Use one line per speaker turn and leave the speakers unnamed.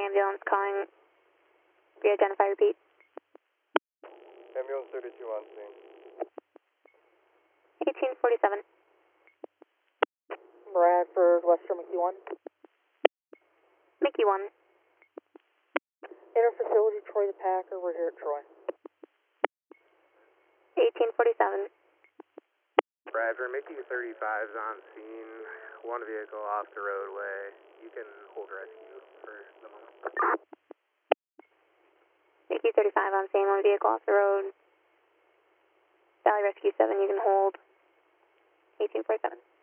ambulance calling. Re-identify, repeat.
Ambulance 32 on scene.
1847.
Bradford, Western Mickey 1.
Mickey 1.
Inter-facility, Troy the Packer, we're here at Troy.
1847.
Bradford, Mickey 35's on scene. One vehicle off the roadway. You can hold rescue for the moment.
Mickey 35 on scene, one vehicle off the road. Valley Rescue 7, you can hold. 1847.